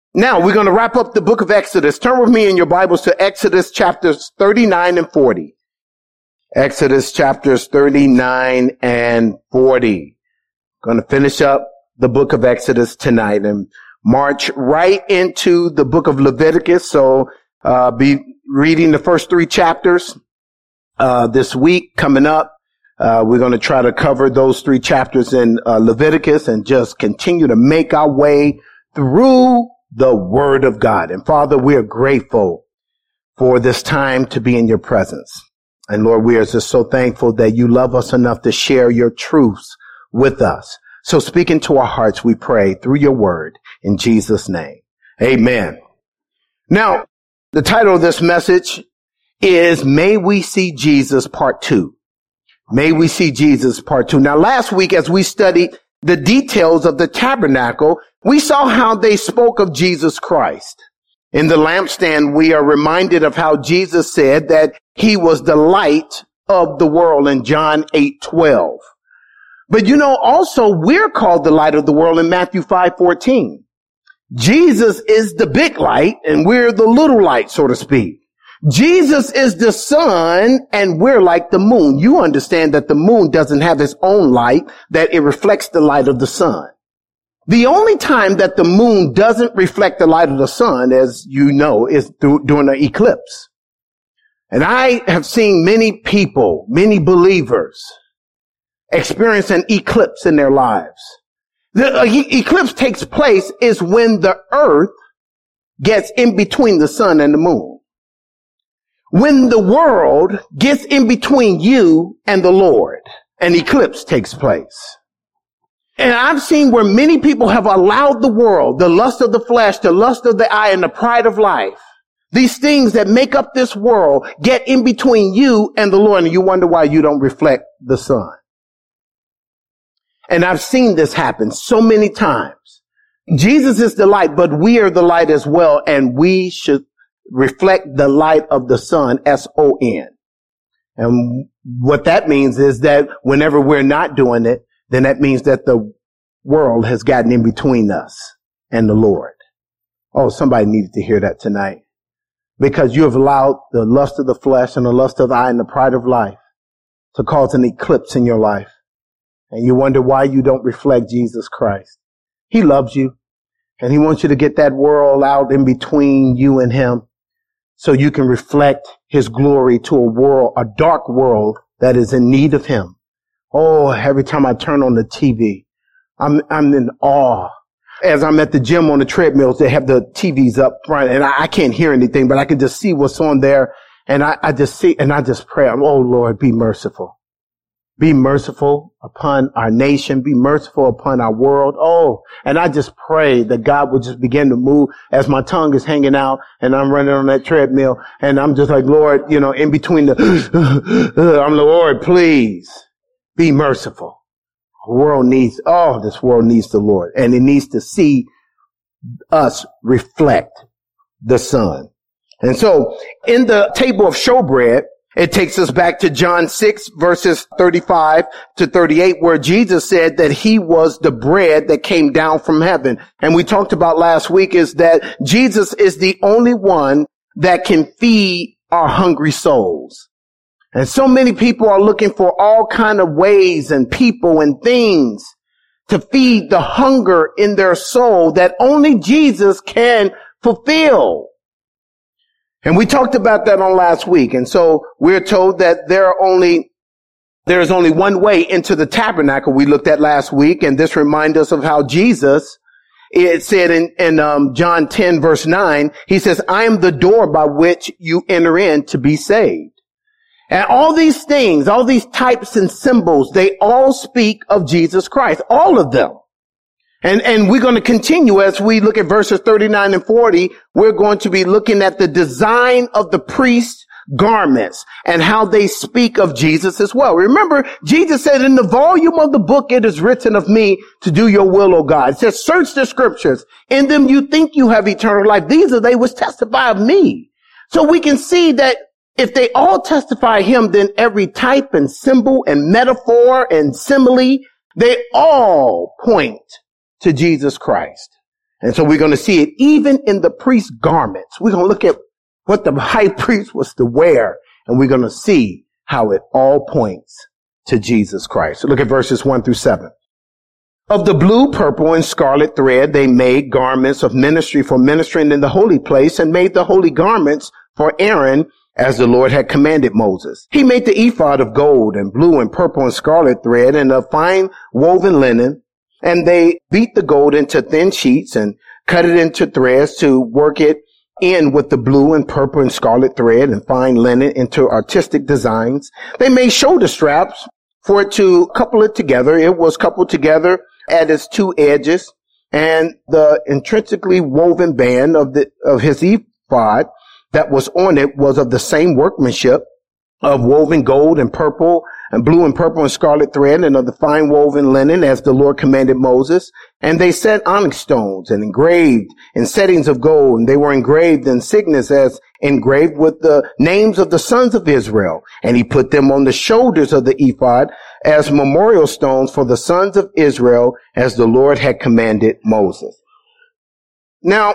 Now we're going to wrap up the book of Exodus. Turn with me in your Bibles to Exodus chapters 39 and 40. Exodus chapters 39 and 40. Going to finish up the book of Exodus tonight and march right into the book of Leviticus. So, be reading the first 3 chapters, this week coming up. We're going to try to cover those 3 chapters in Leviticus and just continue to make our way through the Word of God. And Father, we are grateful for this time to be in your presence. And Lord, we are just so thankful that you love us enough to share your truths with us. So speak into our hearts, we pray, through your word in Jesus' name. Amen. Now, the title of this message is May We See Jesus Part 2. May we see Jesus Part 2. Now, last week, as we studied the details of the tabernacle, we saw how they spoke of Jesus Christ. In the lampstand, we are reminded of how Jesus said that he was the light of the world in John 8:12. But you know, also we're called the light of the world in Matthew 5:14. Jesus is the big light and we're the little light, so to speak. Jesus is the sun and we're like the moon. You understand that the moon doesn't have its own light, that it reflects the light of the sun. The only time that the moon doesn't reflect the light of the sun, as you know, is during an eclipse. And I have seen many people, many believers, experience an eclipse in their lives. The eclipse takes place is when the earth gets in between the sun and the moon. When the world gets in between you and the Lord, an eclipse takes place. And I've seen where many people have allowed the world, the lust of the flesh, the lust of the eye, and the pride of life, these things that make up this world, get in between you and the Lord, and you wonder why you don't reflect the sun. And I've seen this happen so many times. Jesus is the light, but we are the light as well, and we should reflect the light of the sun, S-O-N. And what that means is that whenever we're not doing it, then that means that the world has gotten in between us and the Lord. Oh, somebody needed to hear that tonight. Because you have allowed the lust of the flesh and the lust of the eye and the pride of life to cause an eclipse in your life. And you wonder why you don't reflect Jesus Christ. He loves you. And he wants you to get that world out in between you and him so you can reflect his glory to a dark world that is in need of him. Oh, every time I turn on the TV, I'm in awe. As I'm at the gym on the treadmills, they have the TVs up front and I can't hear anything, but I can just see what's on there. And I just see, and I just pray, oh Lord, be merciful. Be merciful upon our nation. Be merciful upon our world. Oh, and I just pray that God would just begin to move as my tongue is hanging out and I'm running on that treadmill and I'm just like, Lord, you know, in between the, I'm the Lord, please. Be merciful. This world needs the Lord, and it needs to see us reflect the sun. And so in the table of showbread, it takes us back to John 6 verses 35 to 38, where Jesus said that he was the bread that came down from heaven. And we talked about last week is that Jesus is the only one that can feed our hungry souls. And so many people are looking for all kind of ways and people and things to feed the hunger in their soul that only Jesus can fulfill. And we talked about that on last week. And so we're told that there is only one way into the tabernacle we looked at last week. And this reminds us of how Jesus, it said in John 10 verse 9, he says, I am the door by which you enter in to be saved. And all these things, all these types and symbols, they all speak of Jesus Christ, all of them. And we're going to continue as we look at verses 39 and 40. We're going to be looking at the design of the priest's garments and how they speak of Jesus as well. Remember, Jesus said, in the volume of the book, it is written of me to do your will, O God. It says, search the scriptures. In them you think you have eternal life. These are they which testify of me. So we can see that if they all testify him, then every type and symbol and metaphor and simile, they all point to Jesus Christ. And so we're going to see it even in the priest's garments. We're going to look at what the high priest was to wear, and we're going to see how it all points to Jesus Christ. So look at verses 1-7. Of the blue, purple, and scarlet thread, they made garments of ministry for ministering in the holy place, and made the holy garments for Aaron, as the Lord had commanded Moses. He made the ephod of gold and blue and purple and scarlet thread and of fine woven linen. And they beat the gold into thin sheets and cut it into threads to work it in with the blue and purple and scarlet thread and fine linen into artistic designs. They made shoulder straps for it to couple it together. It was coupled together at its two edges, and the intrinsically woven band of his ephod that was on it was of the same workmanship of woven gold and purple and blue and purple and scarlet thread, and of the fine woven linen as the Lord commanded Moses. And they set onyx stones and engraved in settings of gold, and they were engraved in signets as engraved with the names of the sons of Israel. And he put them on the shoulders of the ephod as memorial stones for the sons of Israel, as the Lord had commanded Moses. Now,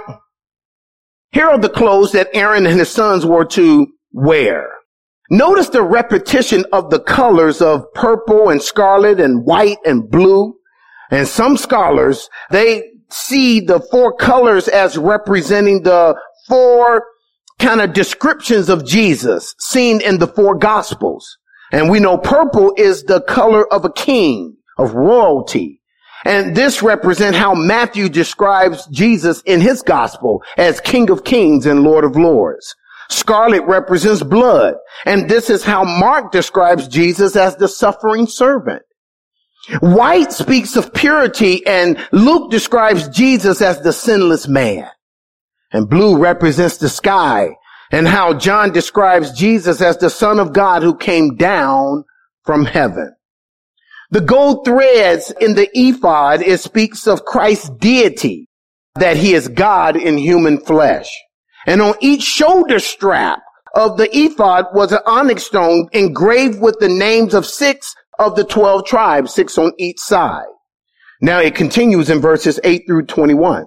here are the clothes that Aaron and his sons were to wear. Notice the repetition of the colors of purple and scarlet and white and blue. And some scholars, they see the four colors as representing the four kind of descriptions of Jesus seen in the four gospels. And we know purple is the color of a king, of royalty. And this represents how Matthew describes Jesus in his gospel as King of Kings and Lord of Lords. Scarlet represents blood. And this is how Mark describes Jesus as the suffering servant. White speaks of purity, and Luke describes Jesus as the sinless man. And blue represents the sky, and how John describes Jesus as the Son of God who came down from heaven. The gold threads in the ephod, it speaks of Christ's deity, that he is God in human flesh. And on each shoulder strap of the ephod was an onyx stone engraved with the names of 6 of the 12 tribes, 6 on each side. Now it continues in verses 8-21.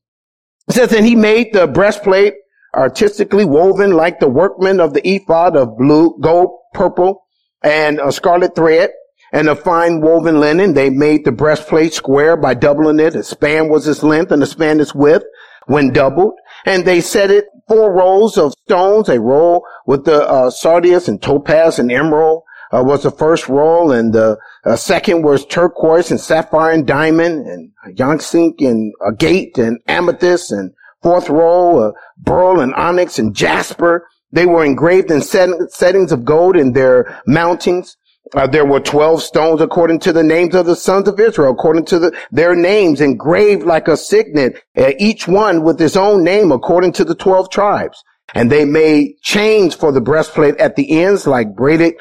It says, and he made the breastplate artistically woven like the workman of the ephod of blue, gold, purple, and scarlet thread, and a fine woven linen. They made the breastplate square by doubling it. A span was its length and a span its width when doubled. And they set it 4 rows of stones, a row with the sardius and topaz and emerald was the first roll, and the second was turquoise and sapphire and diamond and jacinth and agate and amethyst, and 4th roll beryl and onyx and jasper. They were engraved in settings of gold in their mountings. There were 12 stones according to the names of the sons of Israel, according to their names, engraved like a signet, each one with his own name according to the 12 tribes. And they made chains for the breastplate at the ends, like braided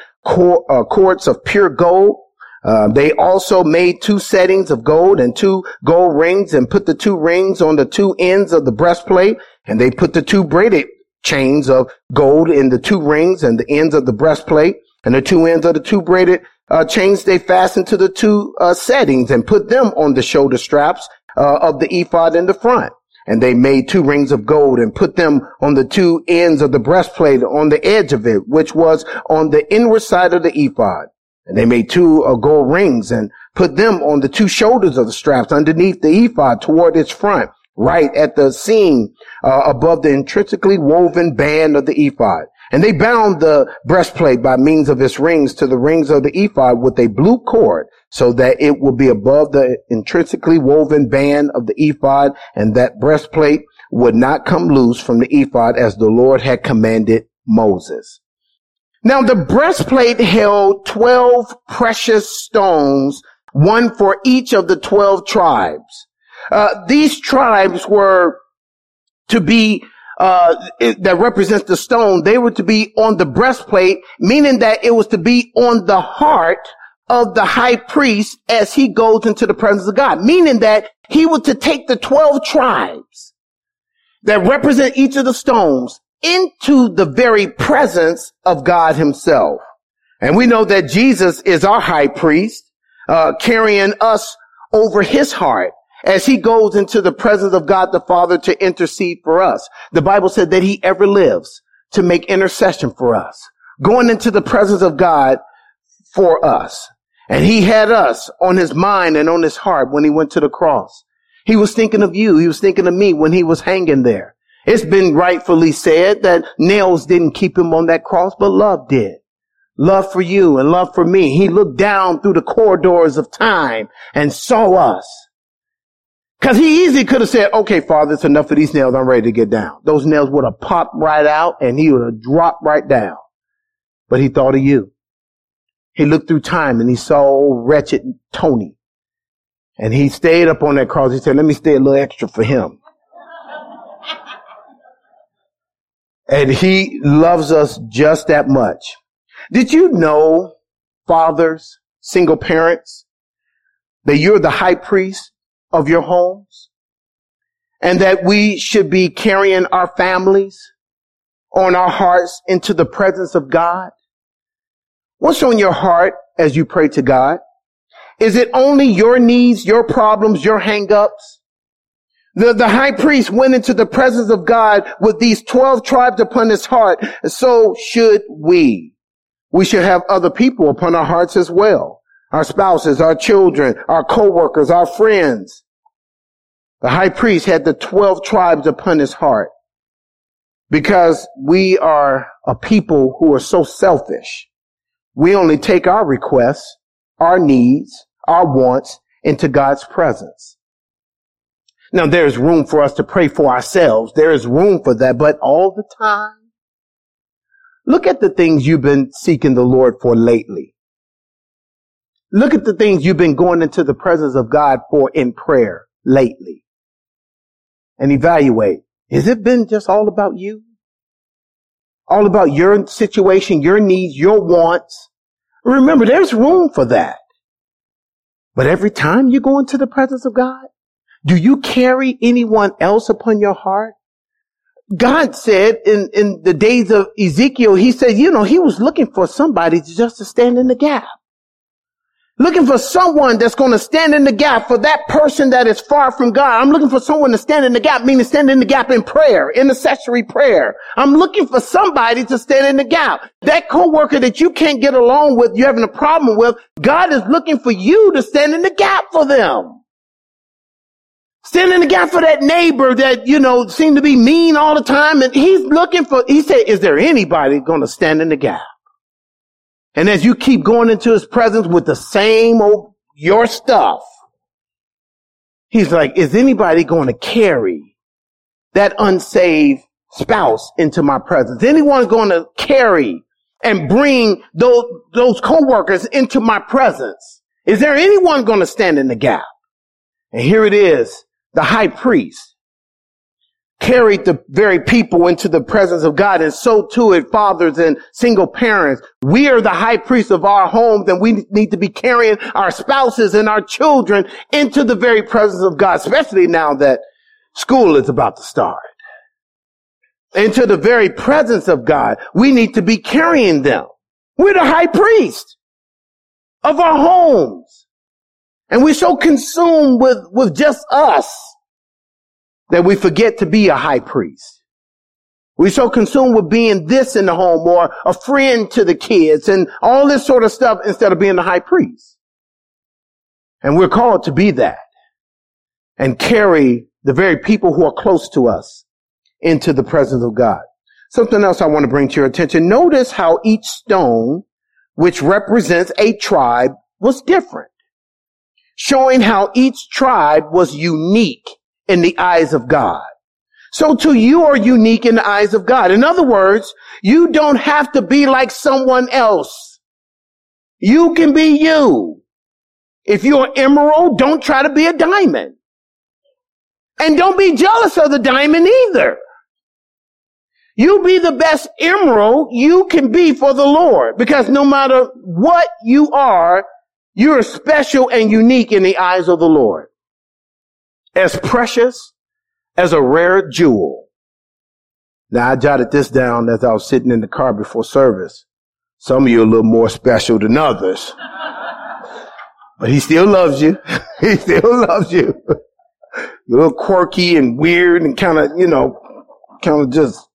cords of pure gold. They also made 2 settings of gold and 2 gold rings, and put the 2 rings on the 2 ends of the breastplate. And they put the 2 braided chains of gold in the 2 rings and the ends of the breastplate. And the 2 ends of the 2 braided chains they fastened to the 2 settings, and put them on the shoulder straps of the ephod in the front. And they made 2 rings of gold and put them on the 2 ends of the breastplate on the edge of it, which was on the inward side of the ephod. And they made 2 gold rings and put them on the 2 shoulders of the straps underneath the ephod toward its front, right at the seam above the intrinsically woven band of the ephod. And they bound the breastplate by means of its rings to the rings of the ephod with a blue cord, so that it would be above the intrinsically woven band of the ephod, and that breastplate would not come loose from the ephod, as the Lord had commanded Moses. Now the breastplate held 12 precious stones, one for each of the 12 tribes. These tribes were to be that represents the stone. They were to be on the breastplate, meaning that it was to be on the heart of the high priest as he goes into the presence of God, meaning that he was to take the 12 tribes that represent each of the stones into the very presence of God himself. And we know that Jesus is our high priest, carrying us over his heart. as he goes into the presence of God the Father to intercede for us. The Bible said that he ever lives to make intercession for us, going into the presence of God for us. And he had us on his mind and on his heart when he went to the cross. He was thinking of you. He was thinking of me when he was hanging there. It's been rightfully said that nails didn't keep him on that cross, but love did. Love for you and love for me. He looked down through the corridors of time and saw us. Because he easily could have said, okay, Father, it's enough of these nails. I'm ready to get down. Those nails would have popped right out and he would have dropped right down. But he thought of you. He looked through time and he saw old wretched Tony. And he stayed up on that cross. He said, let me stay a little extra for him. And he loves us just that much. Did you know, fathers, single parents, that you're the high priest of your homes? And that we should be carrying our families on our hearts into the presence of God? What's on your heart as you pray to God? Is it only your needs, your problems, your hang-ups? The high priest went into the presence of God with these 12 tribes upon his heart. So should we. We should have other people upon our hearts as well. Our spouses, our children, our co-workers, our friends. The high priest had the 12 tribes upon his heart because we are a people who are so selfish. We only take our requests, our needs, our wants into God's presence. Now, there's room for us to pray for ourselves. There is room for that, but all the time, look at the things you've been seeking the Lord for lately. Look at the things you've been going into the presence of God for in prayer lately. And evaluate. Has it been just all about you? All about your situation, your needs, your wants? Remember, there's room for that. But every time you go into the presence of God, do you carry anyone else upon your heart? God said in the days of Ezekiel, he said, he was looking for somebody just to stand in the gap. Looking for someone that's going to stand in the gap for that person that is far from God. I'm looking for someone to stand in the gap, meaning stand in the gap in prayer, intercessory prayer. I'm looking for somebody to stand in the gap. That coworker that you can't get along with, you're having a problem with, God is looking for you to stand in the gap for them. Stand in the gap for that neighbor that, seem to be mean all the time. And he said, is there anybody going to stand in the gap? And as you keep going into his presence with the same old, your stuff, he's like, is anybody going to carry that unsaved spouse into my presence? Anyone going to carry and bring those co-workers into my presence? Is there anyone going to stand in the gap? And here it is. The high priest carried the very people into the presence of God, and so too it fathers and single parents. We are the high priest of our homes, and we need to be carrying our spouses and our children into the very presence of God, especially now that school is about to start. Into the very presence of God, we need to be carrying them. We're the high priest of our homes. And we're so consumed with just us that we forget to be a high priest. We're so consumed with being this in the home or a friend to the kids and all this sort of stuff instead of being the high priest. And we're called to be that and carry the very people who are close to us into the presence of God. Something else I want to bring to your attention. Notice how each stone, which represents a tribe, was different, showing how each tribe was unique in the eyes of God. So too, you are unique in the eyes of God. In other words, you don't have to be like someone else. You can be you. If you're an emerald, don't try to be a diamond. And don't be jealous of the diamond either. You be the best emerald you can be for the Lord, because no matter what you are, you're special and unique in the eyes of the Lord. As precious as a rare jewel. Now, I jotted this down as I was sitting in the car before service. Some of you are a little more special than others. But he still loves you. He still loves you. you're a little quirky and weird and kind of just,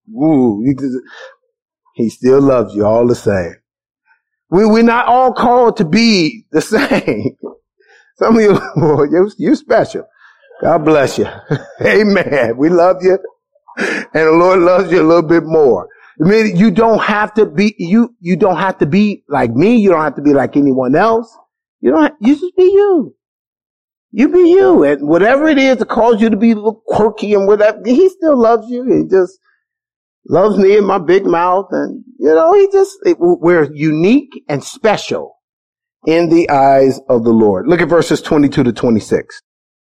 he still loves you all the same. We're not all called to be the same. Some of you, boy, you're special. God bless you. Amen. We love you. And the Lord loves you a little bit more. I mean, you don't have to be, you don't have to be like me. You don't have to be like anyone else. You just be you. You be you. And whatever it is that calls you to be a little quirky and whatever, he still loves you. He just loves me and my big mouth. And, we're unique and special in the eyes of the Lord. Look at verses 22 to 26.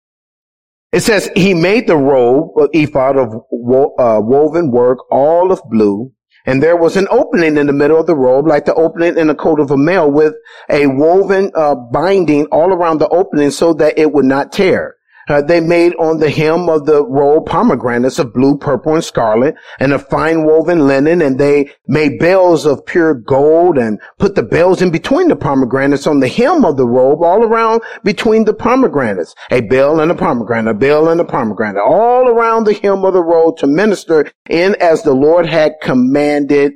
It says, he made the robe of ephod of woven work, all of blue. And there was an opening in the middle of the robe, like the opening in the coat of a male, with a woven binding all around the opening so that it would not tear. They made on the hem of the robe pomegranates of blue, purple, and scarlet, and a fine woven linen, and they made bells of pure gold and put the bells in between the pomegranates on the hem of the robe, all around between the pomegranates. A bell and a pomegranate, a bell and a pomegranate, all around the hem of the robe to minister in as the Lord had commanded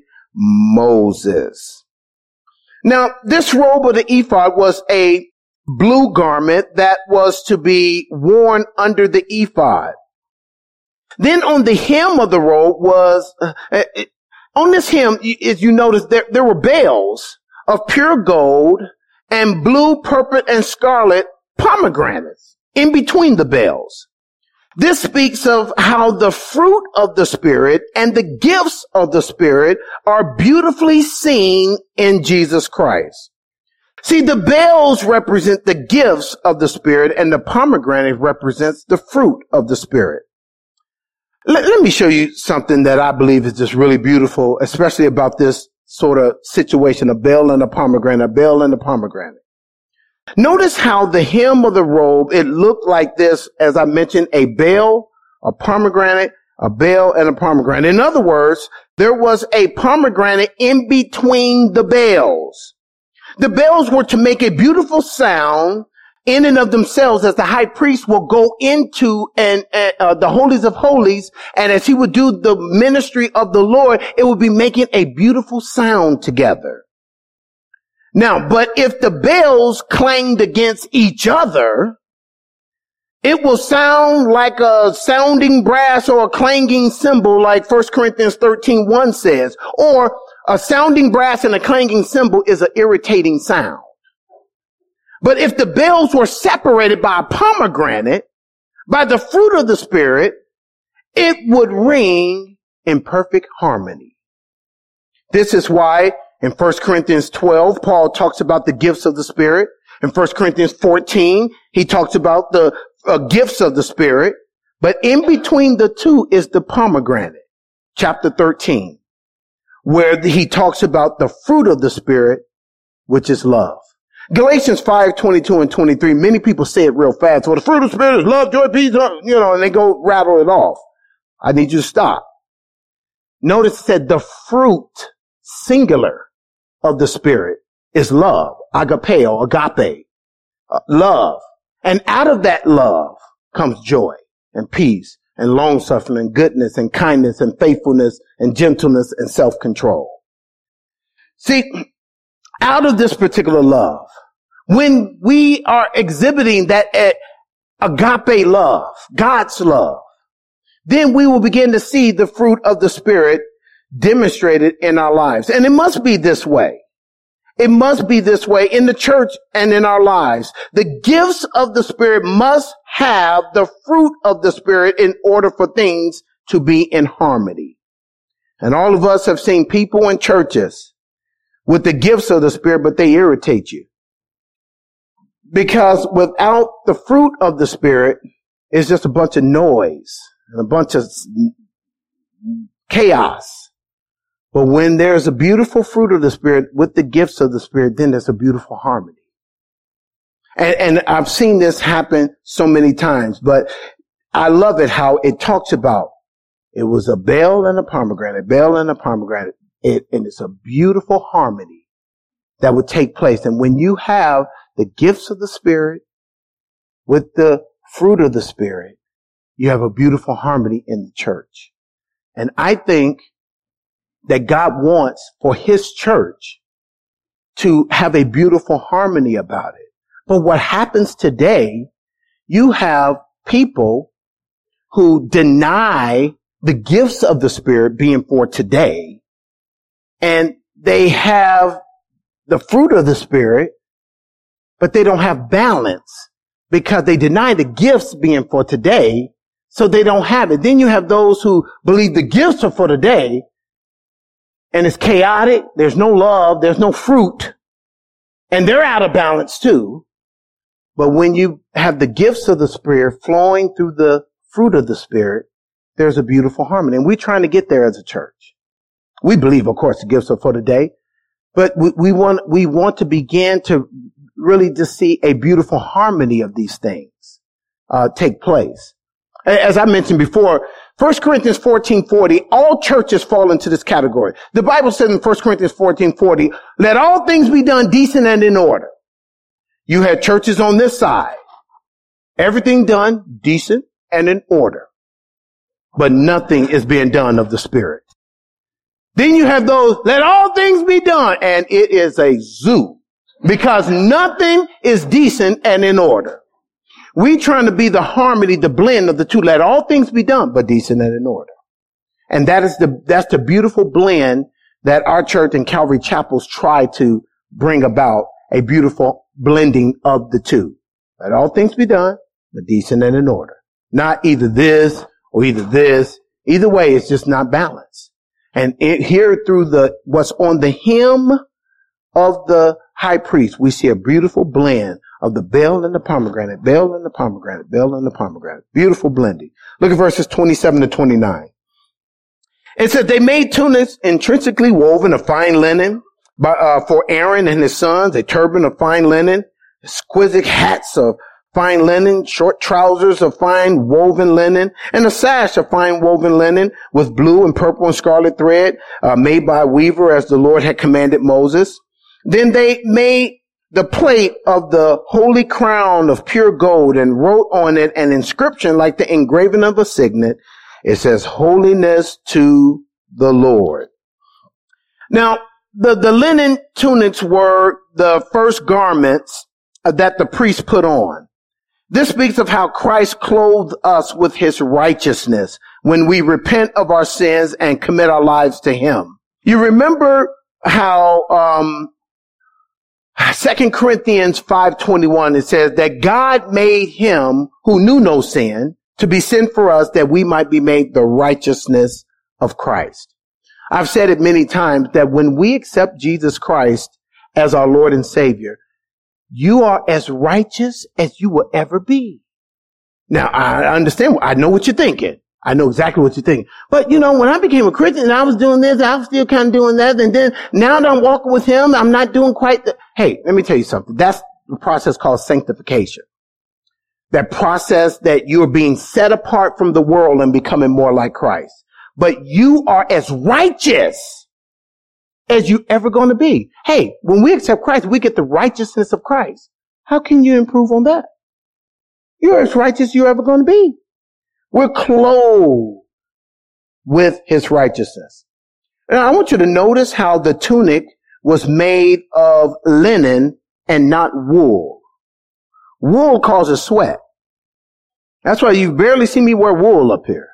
Moses. Now, this robe of the ephod was a blue garment that was to be worn under the ephod. Then on the hem of the robe was, on this hem, as you notice, there were bells of pure gold and blue, purple, and scarlet pomegranates in between the bells. This speaks of how the fruit of the Spirit and the gifts of the Spirit are beautifully seen in Jesus Christ. See, the bells represent the gifts of the Spirit and the pomegranate represents the fruit of the Spirit. Let me show you something that I believe is just really beautiful, especially about this sort of situation, a bell and a pomegranate, a bell and a pomegranate. Notice how the hem of the robe, it looked like this, as I mentioned, a bell, a pomegranate, a bell, and a pomegranate. In other words, there was a pomegranate in between the bells. The bells were to make a beautiful sound in and of themselves as the high priest will go into the holies of holies, and as he would do the ministry of the Lord, it would be making a beautiful sound together. Now, but if the bells clanged against each other, it will sound like a sounding brass or a clanging cymbal, like 1 Corinthians 13:1 says, or a sounding brass and a clanging cymbal is an irritating sound. But if the bells were separated by a pomegranate, by the fruit of the Spirit, it would ring in perfect harmony. This is why in 1 Corinthians 12, Paul talks about the gifts of the Spirit. In 1 Corinthians 14, he talks about the gifts of the Spirit. But in between the two is the pomegranate, chapter 13. Where he talks about the fruit of the Spirit, which is love. Galatians 5:22 and 23, many people say it real fast. Well, the fruit of the Spirit is love, joy, peace, and they go rattle it off. I need you to stop. Notice it said the fruit, singular, of the Spirit is love. Agapeo, agape, love. And out of that love comes joy and peace and long-suffering and goodness and kindness and faithfulness and gentleness and self-control. See, out of this particular love, when we are exhibiting that agape love, God's love, then we will begin to see the fruit of the Spirit demonstrated in our lives. And it must be this way. It must be this way in the church and in our lives. The gifts of the Spirit must have the fruit of the Spirit in order for things to be in harmony. And all of us have seen people in churches with the gifts of the Spirit, but they irritate you. Because without the fruit of the Spirit, it's just a bunch of noise and a bunch of chaos. But when there's a beautiful fruit of the Spirit with the gifts of the Spirit, then there's a beautiful harmony. And I've seen this happen so many times, but I love it how it talks about it was a bell and a pomegranate, and it's a beautiful harmony that would take place. And when you have the gifts of the Spirit with the fruit of the Spirit, you have a beautiful harmony in the church. And I think that God wants for his church to have a beautiful harmony about it. But what happens today, you have people who deny the gifts of the Spirit being for today, and they have the fruit of the Spirit, but they don't have balance because they deny the gifts being for today, so they don't have it. Then you have those who believe the gifts are for today, and it's chaotic, there's no love, there's no fruit, and they're out of balance too. But when you have the gifts of the Spirit flowing through the fruit of the Spirit, there's a beautiful harmony. And we're trying to get there as a church. We believe, of course, the gifts are for today, but we want to begin to really just see a beautiful harmony of these things take place. As I mentioned before, 1 Corinthians 14:40, all churches fall into this category. The Bible says in 1 Corinthians 14:40, let all things be done decent and in order. You had churches on this side. Everything done decent and in order. But nothing is being done of the Spirit. Then you have those, let all things be done. And it is a zoo. Because nothing is decent and in order. We trying to be the harmony, the blend of the two. Let all things be done, but decent and in order. And that's the beautiful blend that our church and Calvary Chapels try to bring about, a beautiful blending of the two. Let all things be done, but decent and in order. Not either this or either this. Either way, it's just not balanced. And here through what's on the hem of the high priest, we see a beautiful blend of the bell and the pomegranate, bell and the pomegranate, bell and the pomegranate. Beautiful blending. Look at verses 27 to 29. It says, they made tunics intrinsically woven of fine linen for Aaron and his sons, a turban of fine linen, exquisite hats of fine linen, short trousers of fine woven linen, and a sash of fine woven linen with blue and purple and scarlet thread, made by a weaver as the Lord had commanded Moses. Then they made the plate of the holy crown of pure gold and wrote on it an inscription like the engraving of a signet. It says, holiness to the Lord. Now, the linen tunics were the first garments that the priest put on. This speaks of how Christ clothed us with his righteousness when we repent of our sins and commit our lives to him. You remember how 2 Corinthians 5:21, it says that God made him who knew no sin to be sin for us that we might be made the righteousness of Christ. I've said it many times that when we accept Jesus Christ as our Lord and Savior, you are as righteous as you will ever be. Now, I understand. I know what you're thinking. I know exactly what you're thinking. But, when I became a Christian, I was doing this, I was still kind of doing that. And then now that I'm walking with him, I'm not doing quite Hey, let me tell you something. That's the process called sanctification. That process that you're being set apart from the world and becoming more like Christ. But you are as righteous as you ever going to be. Hey, when we accept Christ, we get the righteousness of Christ. How can you improve on that? You're as righteous as you're ever going to be. We're clothed with his righteousness. And I want you to notice how the tunic was made of linen and not wool. Wool causes sweat. That's why you barely see me wear wool up here.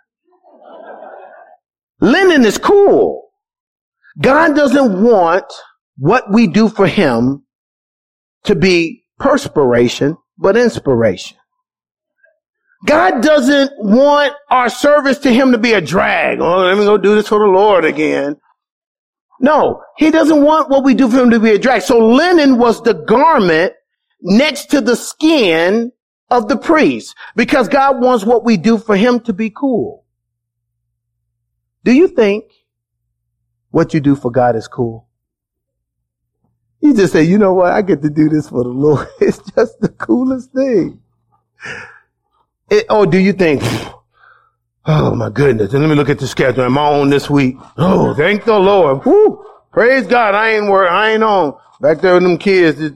Linen is cool. God doesn't want what we do for him to be perspiration, but inspiration. God doesn't want our service to him to be a drag. Oh, let me go do this for the Lord again. No, he doesn't want what we do for him to be a drag. So linen was the garment next to the skin of the priest because God wants what we do for him to be cool. Do you think what you do for God is cool? You just say, you know what? I get to do this for the Lord. It's just the coolest thing. Or do you think, oh my goodness, and let me look at the schedule. Am I on this week? Oh, thank the Lord. Woo, praise God. I ain't on. Back there with them kids, Is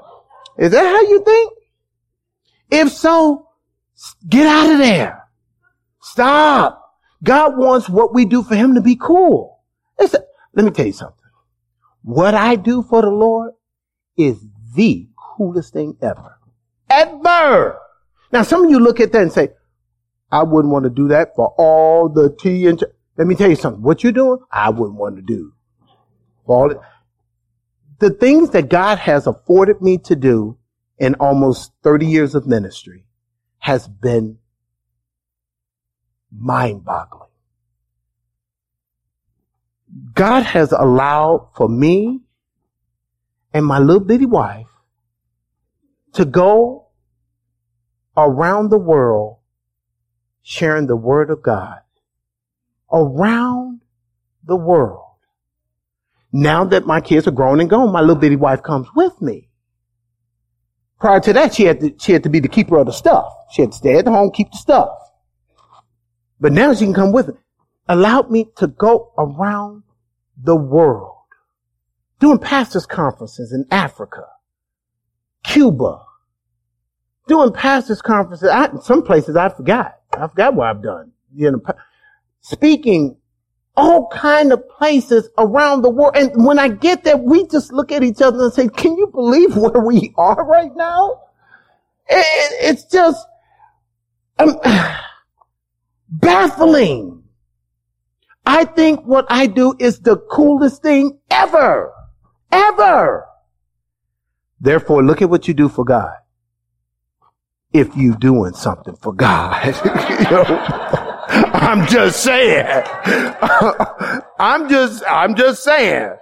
that how you think? If so, get out of there. Stop. God wants what we do for him to be cool. Let me tell you something. What I do for the Lord is the coolest thing ever. Ever. Now, some of you look at that and say, I wouldn't want to do that for all the tea and let me tell you something. What you're doing, I wouldn't want to do. For all the things that God has afforded me to do in almost 30 years of ministry has been mind-boggling. God has allowed for me and my little bitty wife to go around the world sharing the word of God. Around the world. Now that my kids are grown and gone, my little bitty wife comes with me. Prior to that, she had to be the keeper of the stuff. She had to stay at home, keep the stuff. But now she can come with me. Allowed me to go around the world. Doing pastors' conferences in Africa, Cuba. Doing pastors' conferences. Some places I forgot. I forgot what I've done. Speaking all kind of places around the world. And when I get there, we just look at each other and say, can you believe where we are right now? It's just baffling. I think what I do is the coolest thing ever. Ever. Therefore, look at what you do for God. If you doing something for God. You know? I'm just saying. I'm just saying.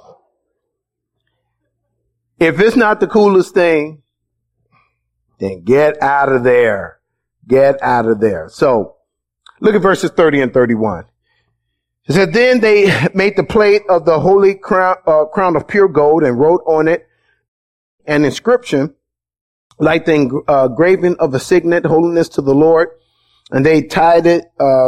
If it's not the coolest thing, then get out of there. Get out of there. So, look at verses 30 and 31. It said, then they made the plate of the holy crown of pure gold and wrote on it an inscription like the engraving of a signet, holiness to the Lord. And they tied it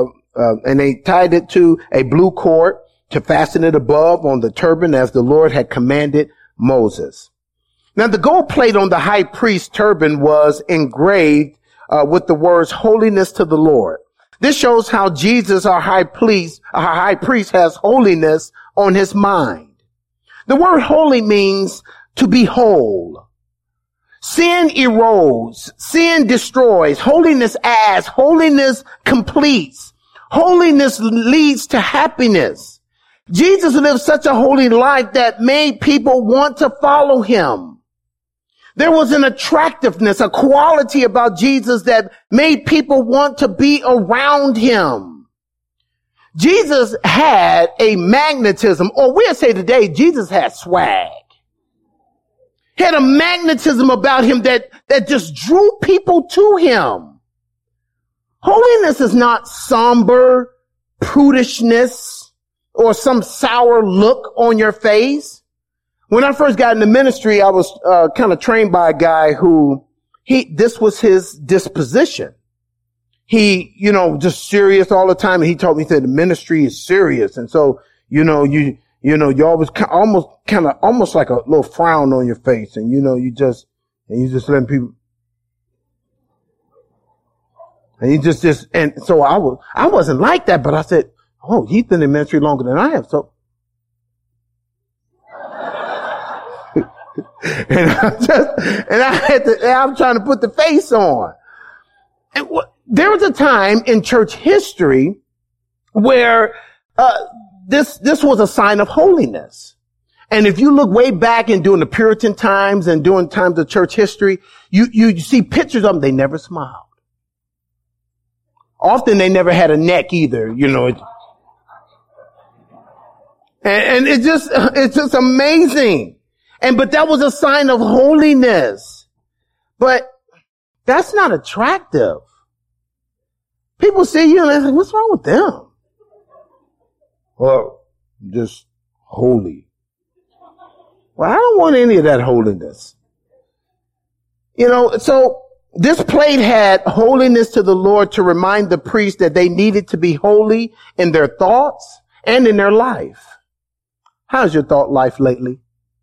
to a blue cord to fasten it above on the turban as the Lord had commanded Moses. Now the gold plate on the high priest's turban was engraved with the words holiness to the Lord. This shows how Jesus, our high priest has holiness on his mind. The word holy means to be whole. Sin erodes, sin destroys, holiness adds, holiness completes, holiness leads to happiness. Jesus lived such a holy life that made people want to follow him. There was an attractiveness, a quality about Jesus that made people want to be around him. Jesus had a magnetism, or we'll say today, Jesus had swag. He had a magnetism about him that just drew people to him. Holiness is not somber prudishness or some sour look on your face. When I first got into ministry, I was kind of trained by a guy who this was his disposition. He, just serious all the time. And he told me, he said, the ministry is serious. And so, you always almost like a little frown on your face. And, you just letting people, and and so I wasn't like that, but I said, oh, he's been in ministry longer than I have. So, I'm trying to put the face on. And there was a time in church history where, this was a sign of holiness. And if you look way back in during the Puritan times and during times of church history, you see pictures of them. They never smiled. Often they never had a neck either, And it's just amazing. But that was a sign of holiness. But that's not attractive. People see you and they say, what's wrong with them? Well, just holy. Well, I don't want any of that holiness. So this plate had holiness to the Lord to remind the priest that they needed to be holy in their thoughts and in their life. How's your thought life lately?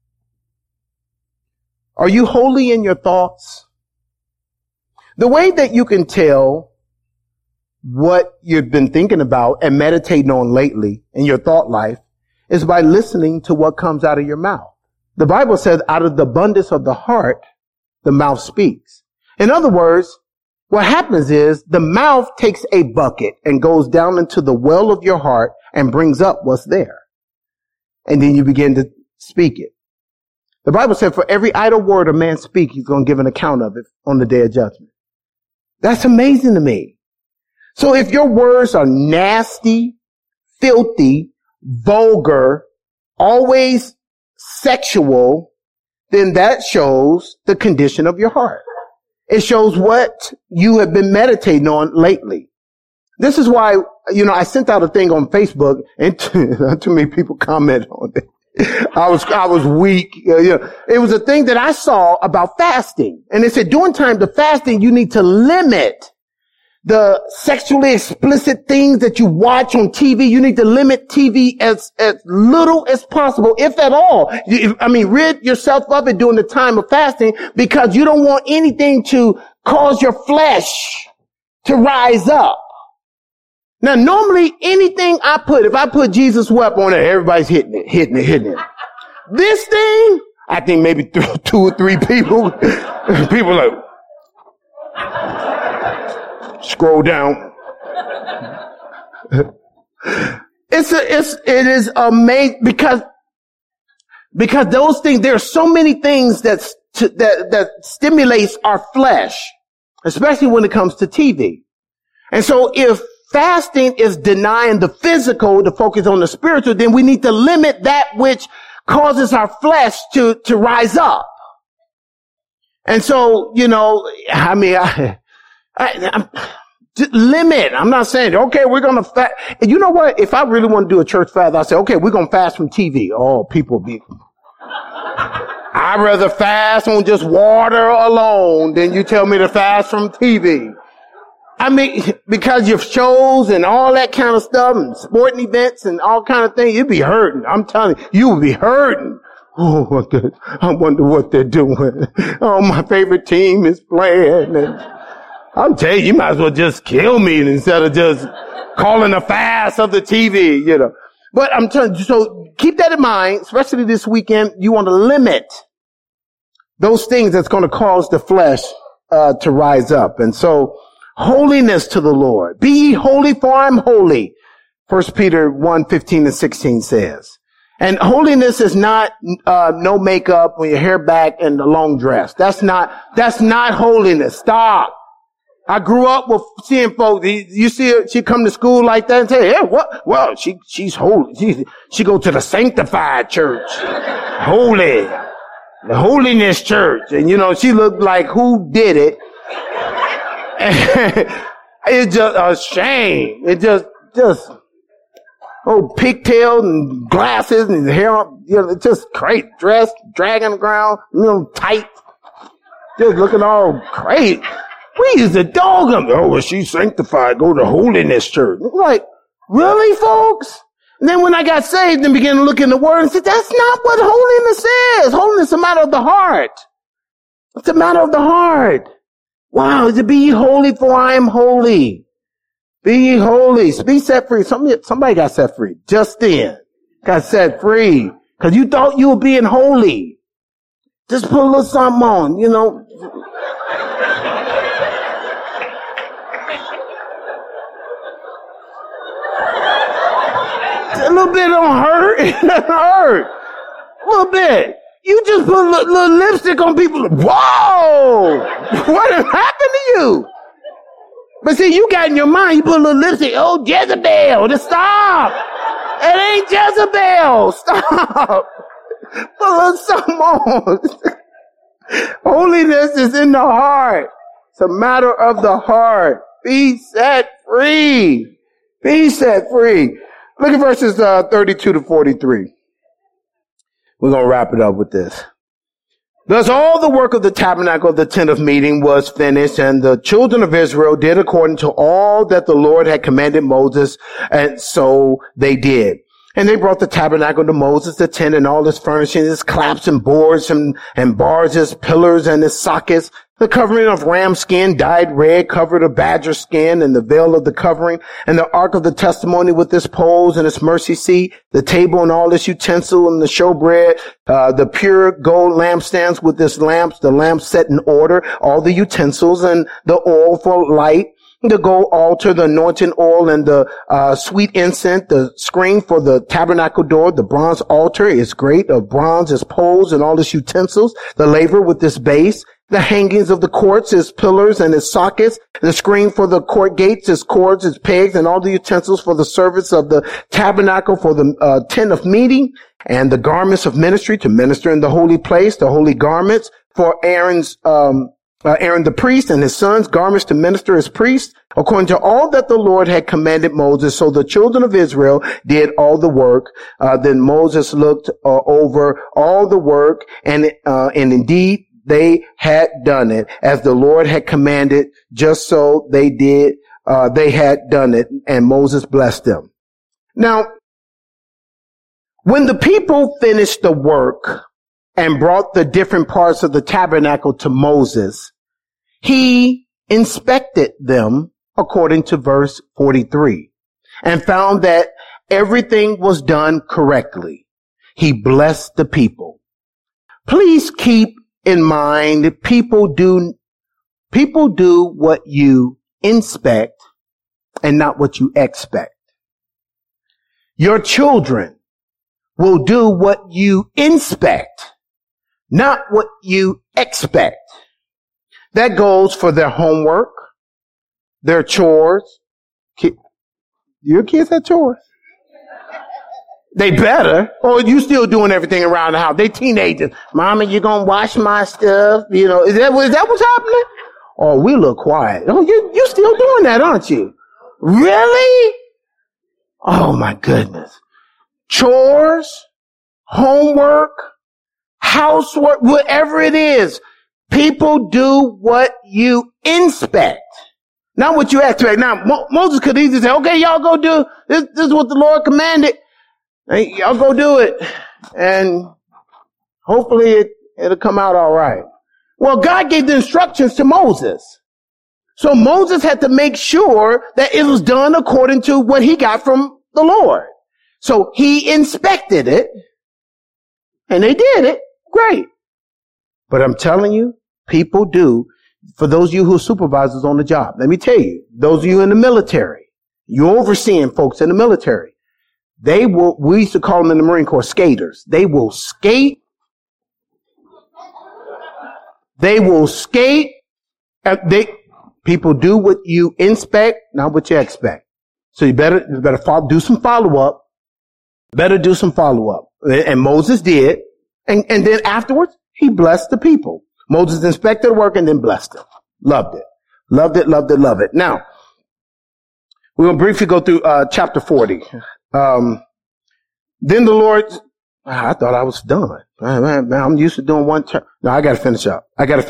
Are you holy in your thoughts? The way that you can tell what you've been thinking about and meditating on lately in your thought life is by listening to what comes out of your mouth. The Bible says out of the abundance of the heart, the mouth speaks. In other words, what happens is the mouth takes a bucket and goes down into the well of your heart and brings up what's there. And then you begin to speak it. The Bible said for every idle word a man speaks, he's going to give an account of it on the day of judgment. That's amazing to me. So if your words are nasty, filthy, vulgar, always sexual, then that shows the condition of your heart. It shows what you have been meditating on lately. This is why, I sent out a thing on Facebook and too many people comment on it. I was weak. It was a thing that I saw about fasting. And they said during time to fasting, you need to limit the sexually explicit things that you watch on TV. You need to limit TV as little as possible, if at all. Rid yourself of it during the time of fasting because you don't want anything to cause your flesh to rise up. Now, normally anything if I put Jesus wept on it, everybody's hitting it. This thing, I think maybe 2 or 3 people, like, scroll down. It is amazing because those things, there are so many things that stimulates our flesh, especially when it comes to TV. And so if fasting is denying the physical to focus on the spiritual, then we need to limit that which causes our flesh to rise up. And so, limit. I'm not saying, okay, we're going to fast. And you know what? If I really want to do a church fast, I say, okay, we're going to fast from TV. Oh, people be, I'd rather fast on just water alone than you tell me to fast from TV. Because your shows and all that kind of stuff and sporting events and all kind of things, you'd be hurting. I'm telling you, you would be hurting. Oh, I wonder what they're doing. Oh, my favorite team is playing. And I'm telling you, you might as well just kill me instead of just calling a fast of the TV, But I'm telling you, so keep that in mind, especially this weekend. You want to limit those things that's going to cause the flesh to rise up. And so, holiness to the Lord. Be ye holy, for I am holy. 1 Peter 1:15-16 says. And holiness is not no makeup, with your hair back and a long dress. That's not holiness. Stop. I grew up with seeing folks. You see her, she come to school like that and say, "Hey, what? Well, she's holy. She go to the sanctified church, holy, the holiness church." And she looked like who did it. It's just a shame. It just pigtail and glasses and hair, it's just great dress, dragging the ground, tight, just looking all great. We used to dog them. Oh, well, she's sanctified. Go to holiness church. Like, really, folks? And then when I got saved and began to look in the Word and said, that's not what holiness is. Holiness is a matter of the heart. It's a matter of the heart. Wow, to be holy, for I am holy. Be ye holy. Be set free. Somebody got set free. Just then. Got set free. Because you thought you were being holy. Just put a little something on, A little bit don't hurt. It doesn't hurt. A little bit. You just put a little lipstick on people. Whoa! What happened to you? But see, you got in your mind, you put a little lipstick. Oh, Jezebel. Just stop. It ain't Jezebel. Stop. Put a little something on. Holiness is in the heart. It's a matter of the heart. Be set free. Be set free. Look at verses 32-43. We're going to wrap it up with this. Thus all the work of the tabernacle of the tent of meeting was finished, and the children of Israel did according to all that the Lord had commanded Moses, and so they did. And they brought the tabernacle to Moses, the tent and all its furnishings, its claps and boards and bars, its pillars and its sockets, The covering of ram skin dyed red covered a badger skin, and the veil of the covering, and the ark of the testimony with its poles and its mercy seat, the table and all its utensil and the showbread, the pure gold lampstands with its lamps, the lamps set in order, all the utensils and the oil for light, the gold altar, the anointing oil, and the sweet incense, the screen for the tabernacle door, the bronze altar is great, of bronze, its poles and all its utensils, the laver with its base, the hangings of the courts, its pillars and its sockets, the screen for the court gates, its cords, its pegs, and all the utensils for the service of the tabernacle, for the tent of meeting, and the garments of ministry to minister in the holy place, the holy garments for Aaron the priest and his sons, garments to minister as priests, according to all that the Lord had commanded Moses. So the children of Israel did all the work. Then Moses looked over all the work, and indeed they had done it as the Lord had commanded. Just so they did. They had done it, and Moses blessed them. Now, when the people finished the work and brought the different parts of the tabernacle to Moses, he inspected them according to verse 43 and found that everything was done correctly. He blessed the people. Please keep in mind, people do what you inspect and not what you expect. Your children will do what you inspect, not what you expect. That goes for their homework, their chores. Your kids have chores? They better. Or you still doing everything around the house. They teenagers. Mama, you gonna wash my stuff? You know, is that what's happening? Oh, we look quiet. Oh, you still doing that, aren't you? Really? Oh my goodness. Chores, homework, housework, whatever it is. People do what you inspect, not what you expect. Now, Moses could easily say, okay, y'all go do this. This is what the Lord commanded. Hey, y'all go do it. And hopefully it'll come out all right. Well, God gave the instructions to Moses. So Moses had to make sure that it was done according to what he got from the Lord. So he inspected it and they did it. Great. But I'm telling you, people do. For those of you who are supervisors on the job, let me tell you, those of you in the military, you're overseeing folks in the military. We used to call them in the Marine Corps skaters. They will skate. They will skate. People do what you inspect, not what you expect. So you better do some follow-up. Better do some follow-up. And Moses did. And then afterwards, he blessed the people. Moses inspected the work and then blessed them. Loved it. Loved it, loved it, loved it. Now, we're going to briefly go through chapter 40. Then the Lord, I thought I was done. Man, I'm used to doing one turn. No, I got to finish up.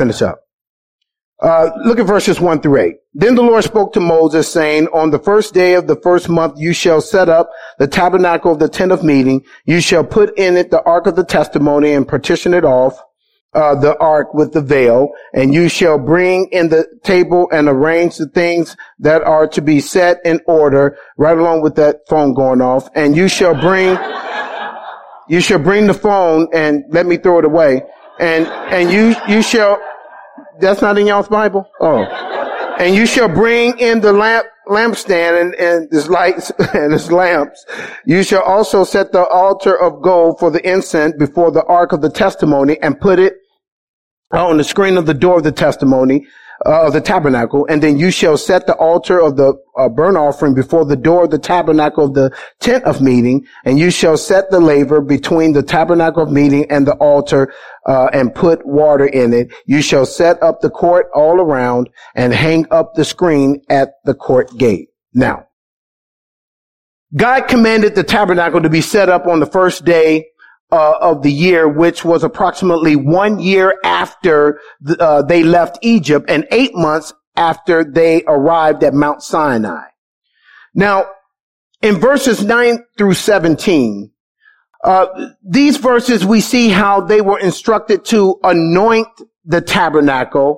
Look at verses 1 through 8. Then the Lord spoke to Moses, saying, on the first day of the first month, you shall set up the tabernacle of the tent of meeting. You shall put in it the ark of the testimony and partition it off, the ark with the veil. And you shall bring in the table and arrange the things that are to be set in order, right along with that phone going off. And you shall bring the phone and let me throw it away. And you shall, that's not in y'all's Bible? Oh. And you shall bring in the lampstand and its lights and its lamps. You shall also set the altar of gold for the incense before the ark of the testimony and put it on the screen of the door of the testimony, of the tabernacle. And then you shall set the altar of the burnt offering before the door of the tabernacle of the tent of meeting. And you shall set the laver between the tabernacle of meeting and the altar, and put water in it. You shall set up the court all around and hang up the screen at the court gate. Now, God commanded the tabernacle to be set up on the first day of the year, which was approximately 1 year after they left Egypt and 8 months after they arrived at Mount Sinai. Now, in verses 9 through 17, these verses we see how they were instructed to anoint the tabernacle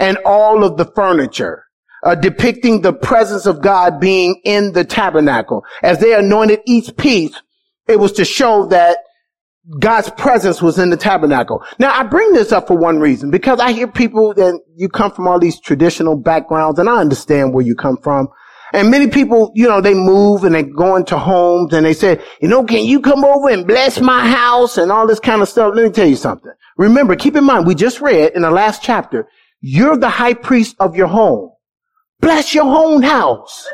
and all of the furniture, depicting the presence of God being in the tabernacle. As they anointed each piece, it was to show that God's presence was in the tabernacle. Now, I bring this up for one reason, because I hear people that you come from all these traditional backgrounds, and I understand where you come from. And many people, they move and they go into homes and they say, can you come over and bless my house and all this kind of stuff? Let me tell you something. Remember, keep in mind, we just read in the last chapter, you're the high priest of your home. Bless your own house.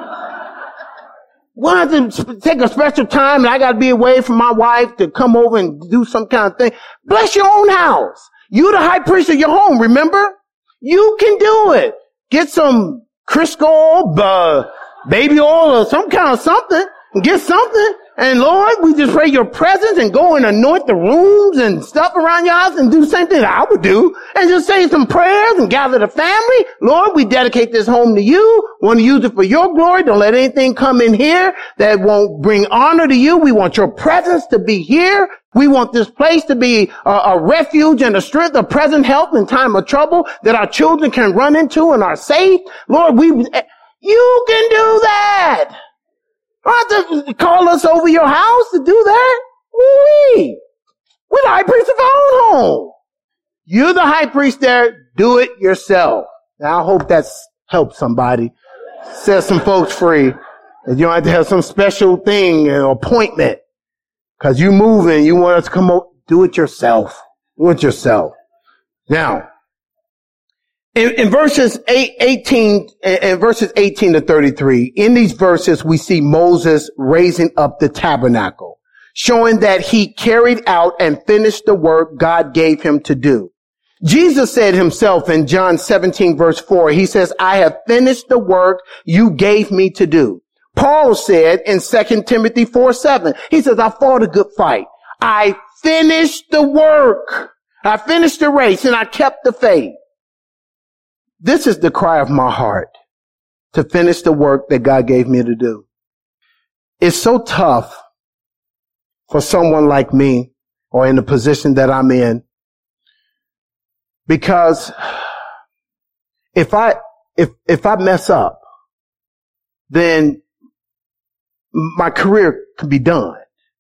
Why have to take a special time and I got to be away from my wife to come over and do some kind of thing? Bless your own house. You're the high priest of your home, remember? You can do it. Get some Crisco, baby oil or some kind of something and get something. And Lord, we just pray your presence and go and anoint the rooms and stuff around your house and do the same thing that I would do and just say some prayers and gather the family. Lord, we dedicate this home to you. Want to use it for your glory. Don't let anything come in here that won't bring honor to you. We want your presence to be here. We want this place to be a refuge and a strength, a present help in time of trouble that our children can run into and are safe. Lord, you can do that. You don't have to call us over your house to do that. We're the high priest of our own home. You're the high priest there. Do it yourself. Now, I hope that's helped somebody. Set some folks free. And you don't have to have some special thing, appointment. Because you moving, you want us to come over. Do it yourself. Do it yourself. Now, in verses 18 to 33, in these verses, we see Moses raising up the tabernacle, showing that he carried out and finished the work God gave him to do. Jesus said himself in John 17 verse 4, he says, I have finished the work you gave me to do. Paul said in 2 Timothy 4:7, he says, I fought a good fight. I finished the work. I finished the race and I kept the faith. This is the cry of my heart, to finish the work that God gave me to do. It's so tough for someone like me or in the position that I'm in, because if I mess up, then my career could be done.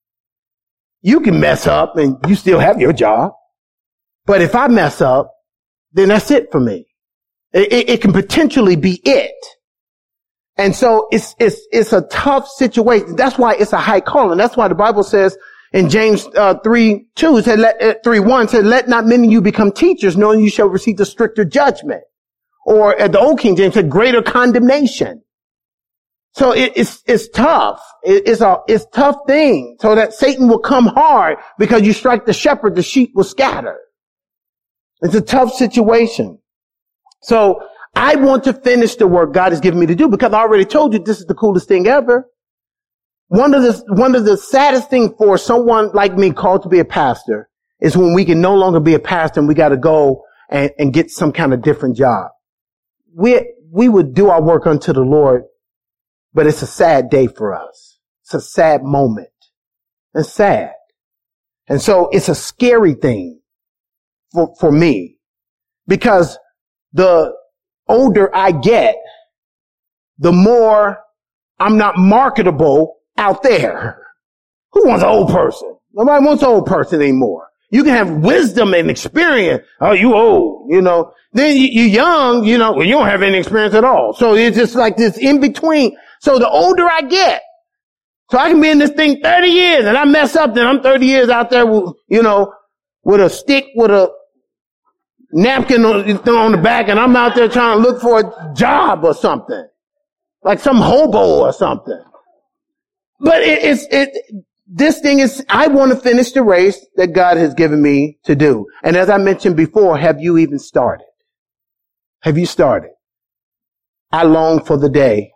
You can mess up and you still have your job. But if I mess up, then that's it for me. It can potentially be it. And so it's a tough situation. That's why it's a high calling. That's why the Bible says in James 3:2, it said, 3:1 said, let not many of you become teachers, knowing you shall receive the stricter judgment. Or at the old King James said, greater condemnation. So it's tough. It's a tough thing. So that Satan will come hard because you strike the shepherd, the sheep will scatter. It's a tough situation. So I want to finish the work God has given me to do, because I already told you this is the coolest thing ever. One of the saddest things for someone like me called to be a pastor is when we can no longer be a pastor and we got to go and get some kind of different job. We would do our work unto the Lord, but it's a sad day for us. It's a sad moment. It's sad. And so it's a scary thing for me, because the older I get, the more I'm not marketable out there. Who wants an old person? Nobody wants an old person anymore. You can have wisdom and experience. Oh, you old, Then you young, well, you don't have any experience at all. So it's just like this in between. So the older I get, so I can be in this thing 30 years and I mess up, then I'm 30 years out there with, with a stick, with a napkin on the back, and I'm out there trying to look for a job or something. Like some hobo or something. But this thing is, I want to finish the race that God has given me to do. And as I mentioned before, have you even started? Have you started? I long for the day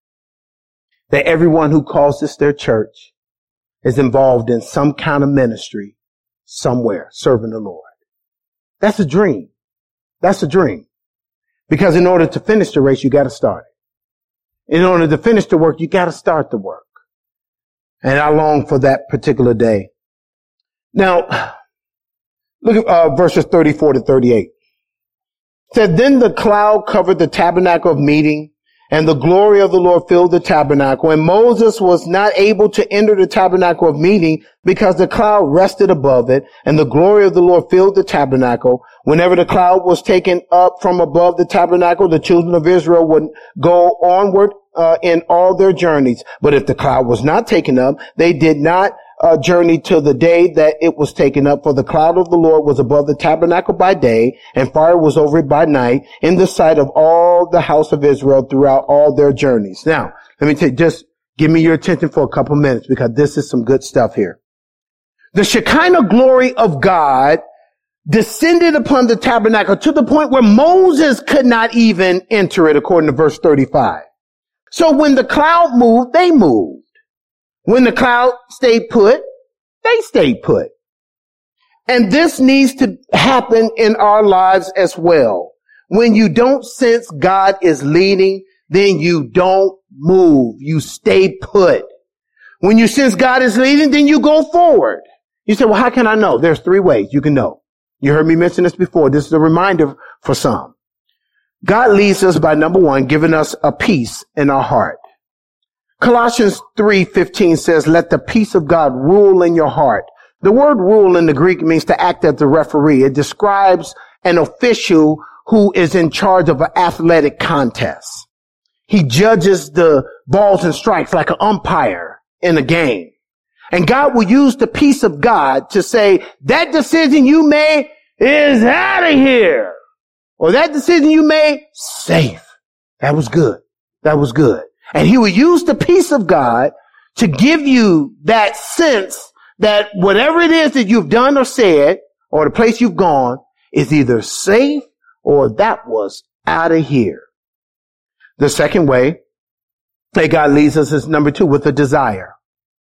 that everyone who calls this their church is involved in some kind of ministry somewhere serving the Lord. That's a dream. That's a dream. Because in order to finish the race, you got to start it. In order to finish the work, you got to start the work. And I long for that particular day. Now, look at verses 34 to 38. said, then the cloud covered the tabernacle of meeting, and the glory of the Lord filled the tabernacle. And Moses was not able to enter the tabernacle of meeting because the cloud rested above it, and the glory of the Lord filled the tabernacle. Whenever the cloud was taken up from above the tabernacle, the children of Israel would go onward in all their journeys. But if the cloud was not taken up, they did not journey till the day that it was taken up, for the cloud of the Lord was above the tabernacle by day, and fire was over it by night, in the sight of all the house of Israel throughout all their journeys. Now, let me just give me your attention for a couple minutes, because this is some good stuff here. The Shekinah glory of God descended upon the tabernacle to the point where Moses could not even enter it, according to verse 35. So when the cloud moved, they moved. When the cloud stayed put, they stayed put. And this needs to happen in our lives as well. When you don't sense God is leading, then you don't move. You stay put. When you sense God is leading, then you go forward. You say, well, how can I know? There's 3 ways you can know. You heard me mention this before. This is a reminder for some. God leads us by, number 1, giving us a peace in our heart. Colossians 3:15 says, let the peace of God rule in your heart. The word rule in the Greek means to act as a referee. It describes an official who is in charge of an athletic contest. He judges the balls and strikes like an umpire in a game. And God will use the peace of God to say, that decision you made is out of here. Or that decision you made, safe. That was good. That was good. And he will use the peace of God to give you that sense that whatever it is that you've done or said, or the place you've gone, is either safe or that was out of here. The second way that God leads us is number 2, with a desire.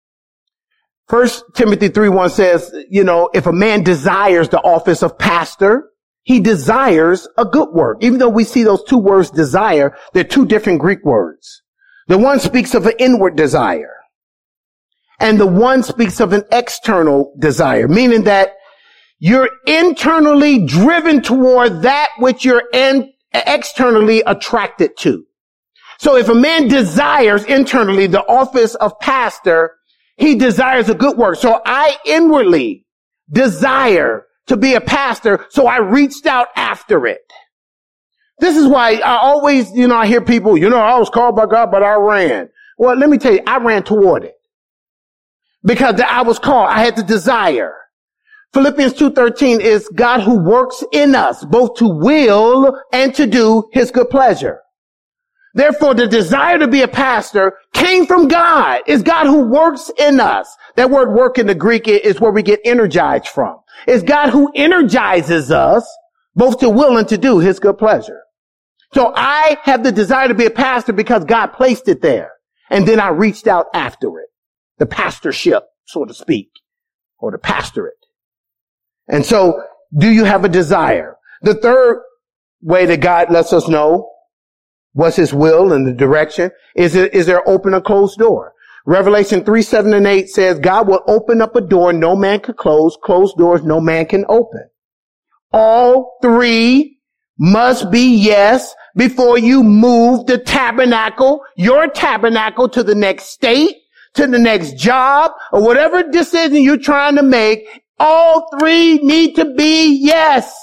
1 Timothy 3:1 says, if a man desires the office of pastor, he desires a good work. Even though we see those 2 words desire, they're 2 different Greek words. The one speaks of an inward desire, and the one speaks of an external desire, meaning that you're internally driven toward that which you're externally attracted to. So if a man desires internally the office of pastor, he desires a good work. So I inwardly desire to be a pastor, so I reached out after it. This is why I always, I hear people, I was called by God, but I ran. Well, let me tell you, I ran toward it. Because I was called. I had the desire. Philippians 2:13 is God who works in us, both to will and to do his good pleasure. Therefore, the desire to be a pastor came from God. It's God who works in us. That word work in the Greek is where we get energized from. It's God who energizes us, both to will and to do his good pleasure. So I have the desire to be a pastor because God placed it there. And then I reached out after it. The pastorship, so to speak, or the pastorate. And so, do you have a desire? The third way that God lets us know what's his will and the direction is there open or closed door. Revelation 3:7-8 says God will open up a door no man can close, closed doors no man can open. All 3 must be yes before you move the tabernacle, your tabernacle, to the next state, to the next job, or whatever decision you're trying to make. All 3 need to be yes.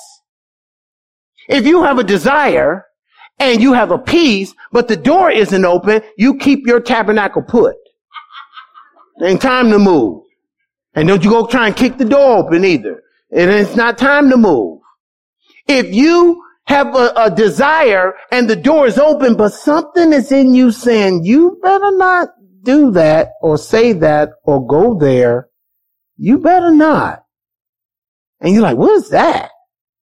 If you have a desire and you have a peace, but the door isn't open, you keep your tabernacle put. It ain't time to move. And don't you go try and kick the door open either. And it's not time to move. If you have a desire and the door is open, but something is in you saying, you better not do that or say that or go there. You better not. And you're like, what is that?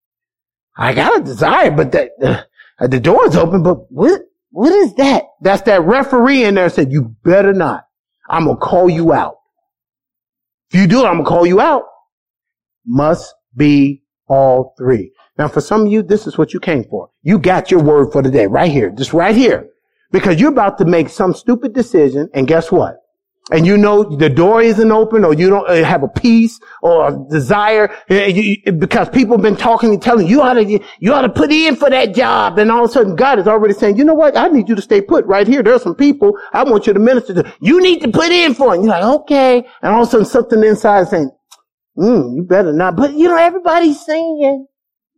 I got a desire, but the door is open, but what is that? That's that referee in there said, you better not. I'm going to call you out. If you do it, I'm going to call you out. Must be all 3. Now, for some of you, this is what you came for. You got your word for the day right here, just right here. Because you're about to make some stupid decision, and guess what? and you know the door isn't open, or you don't have a peace or a desire, because people have been talking and telling you ought to put in for that job, and all of a sudden God is already saying, you know what, I need you to stay put right here. There's some people I want you to minister to. You need to put in for it. And you're like, okay. And all of a sudden something inside is saying, you better not. But everybody's saying.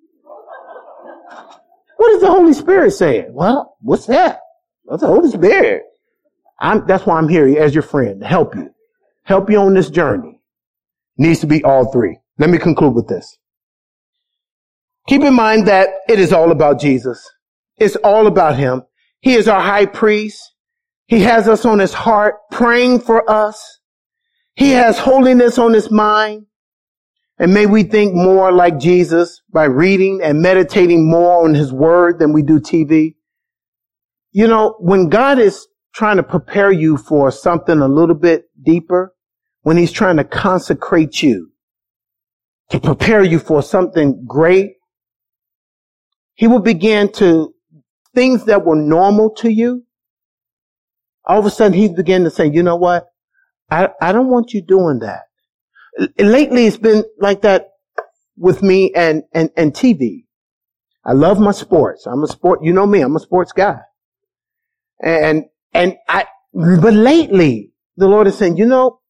What is the Holy Spirit saying? Well, what's that? That's the Holy Spirit. That's why I'm here as your friend, to help you. Help you on this journey. Needs to be all three. Let me conclude with this. Keep in mind that it is all about Jesus. It's all about him. He is our high priest. He has us on his heart, praying for us. He has holiness on his mind. And may we think more like Jesus by reading and meditating more on his word than we do TV. When God is trying to prepare you for something a little bit deeper, when he's trying to consecrate you to prepare you for something great, he will begin to, things that were normal to you, all of a sudden he's beginning to say, you know what? I don't want you doing that. Lately it's been like that with me and TV. I love my sports. I'm a sports guy. But lately, the Lord is saying,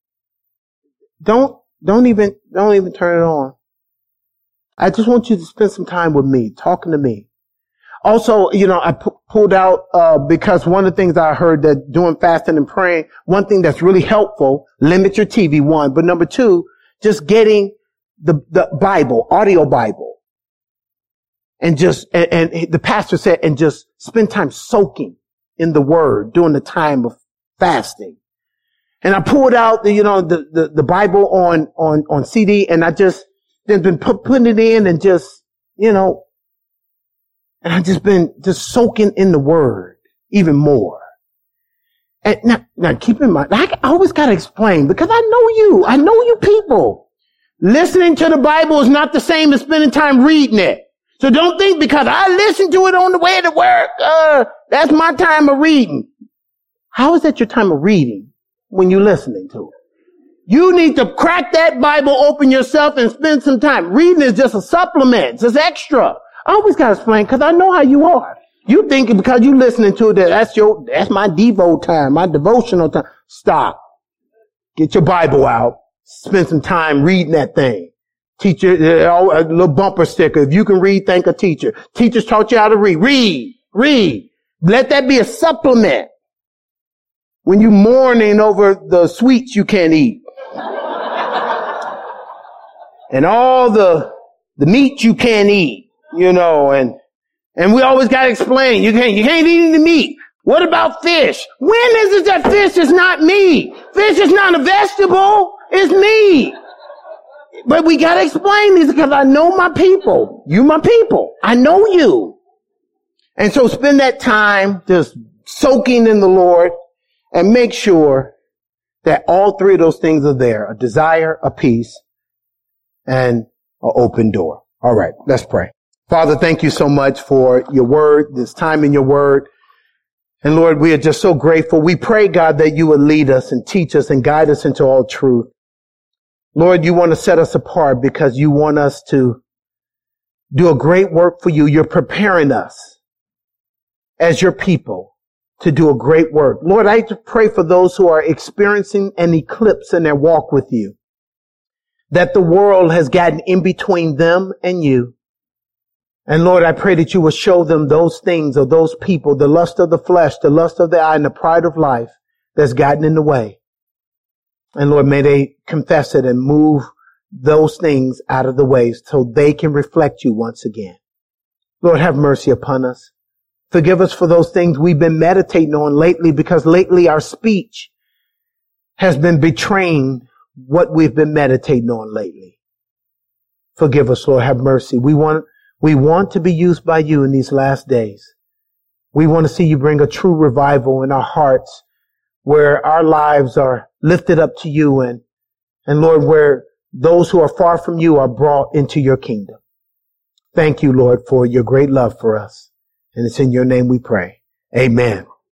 don't even turn it on. I just want you to spend some time with me, talking to me. Also, I pulled out, because one of the things I heard that doing fasting and praying, one thing that's really helpful, limit your TV, one, but number two, just getting the Bible, audio Bible. And the pastor said, and just spend time soaking in the word during the time of fasting. And I pulled out the Bible on CD, and I just been putting it in and just, and I just been just soaking in the word even more. And now keep in mind, I always got to explain, because I know you people. Listening to the Bible is not the same as spending time reading it. So don't think because I listen to it on the way to work, that's my time of reading. How is that your time of reading when you're listening to it? You need to crack that Bible open yourself and spend some time. Reading is just a supplement. It's extra. I always got to explain, because I know how you are. You think because you listening to it, that's my Devo time, my devotional time. Stop. Get your Bible out. Spend some time reading that thing. Teacher, a little bumper sticker. If you can read, thank a teacher. Teachers taught you how to read. Read. Let that be a supplement when you're mourning over the sweets you can't eat. And all the meat you can't eat, and we always got to explain, you can't eat any meat. What about fish? When is it that fish is not meat? Fish is not a vegetable. It's meat. But we got to explain these, because I know my people. You my people. I know you. And so spend that time just soaking in the Lord, and make sure that all three of those things are there: a desire, a peace, and an open door. All right, let's pray. Father, thank you so much for your word, this time in your word. And Lord, we are just so grateful. We pray, God, that you would lead us and teach us and guide us into all truth. Lord, you want to set us apart because you want us to do a great work for you. You're preparing us as your people to do a great work. Lord, I pray for those who are experiencing an eclipse in their walk with you, that the world has gotten in between them and you. And Lord, I pray that you will show them those things or those people, the lust of the flesh, the lust of the eye, and the pride of life that's gotten in the way. And Lord, may they confess it and move those things out of the way so they can reflect you once again. Lord, have mercy upon us. Forgive us for those things we've been meditating on lately, because lately our speech has been betraying what we've been meditating on lately. Forgive us, Lord. Have mercy. We want to be used by you in these last days. We want to see you bring a true revival in our hearts, where our lives are lifted up to you, and Lord, where those who are far from you are brought into your kingdom. Thank you, Lord, for your great love for us. And it's in your name we pray. Amen.